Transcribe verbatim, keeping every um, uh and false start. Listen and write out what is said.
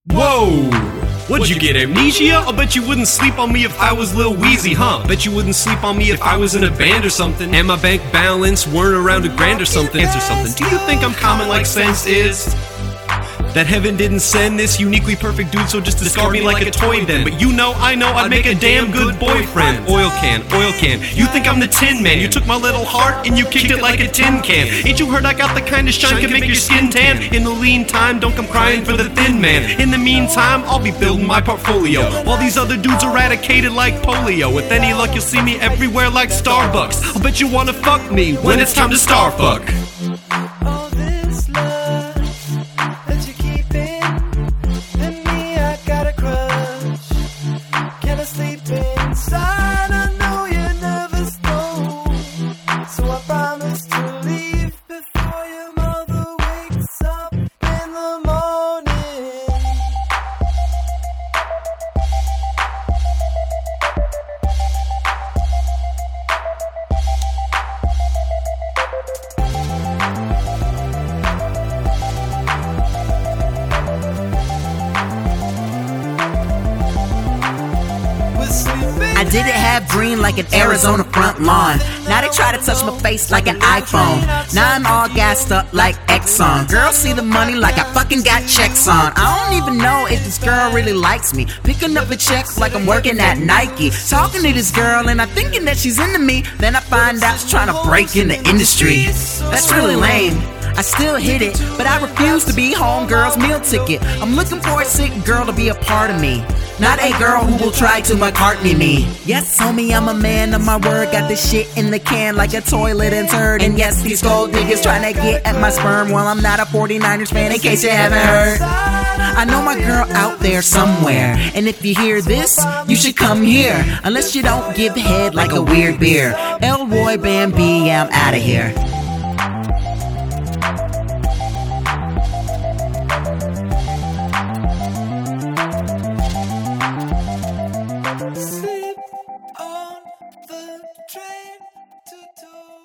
Whoa! What'd you get, amnesia? I'll bet you wouldn't sleep on me if I was Lil Weezy, huh? Bet you wouldn't sleep on me if I was in a band or something, and my bank balance weren't around a grand or something. Answer something. Do you think I'm common like sense is? That heaven didn't send this uniquely perfect dude, so just discard me like a toy then. But you know, I know I'd make a damn good boyfriend. Oil can, oil can. You think I'm the Tin Man? You took my little heart and you kicked it like a tin can. Ain't you heard I got the kind of shine can make your skin tan? In the lean time, don't come crying for the thin man. In the meantime, I'll be building my portfolio while these other dudes eradicated like polio. With any luck, you'll see me everywhere like Starbucks. I'll bet you wanna fuck me when it's time to starfuck. I didn't have green like an Arizona front lawn. Now they try to touch my face like an iPhone. Now I'm all gassed up like Exxon. Girls see the money like I fucking got checks on. I don't even know if this girl really likes me. Picking up a check like I'm working at Nike. Talking to this girl and I'm thinking that she's into me. Then I find out she's trying to break in the industry. That's really lame. I still hit it, but I refuse to be homegirl's meal ticket. I'm looking for a sick girl to be a part of me, not a girl who will try to McCartney me. Yes, homie, I'm a man of my word. Got this shit in the can like a toilet and turd. And yes, these gold niggas trying to get at my sperm. Well, I'm not a forty-niners fan in case you haven't heard. I know my girl out there somewhere, and if you hear this, you should come here. Unless you don't give head like a weird beer. Elroy Bambi, I'm outta here. Sleep on the train to do